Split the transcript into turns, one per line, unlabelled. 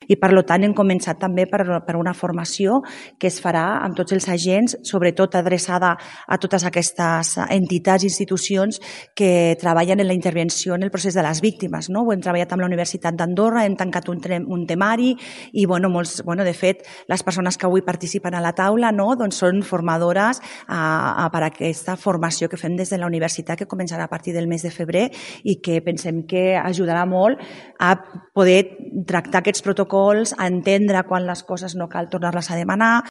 i per tant hem començat també per una formació que es farà amb tots els agents, sobretot adreçada a totes aquestes entitats i institucions que treballen en la intervenció en el procés de les víctimes. Ho hem treballat amb la Universitat d'Andorra, hem tancat un temari i, de fet, les persones que avui participen a la taula són formadores per a aquesta formació que fem des de la universitat, que començarà a partir del mes de febrer i que pensem que ajudarà molt a poder tractar aquests protocols, a entendre quan les coses no cal tornar-les a demanar.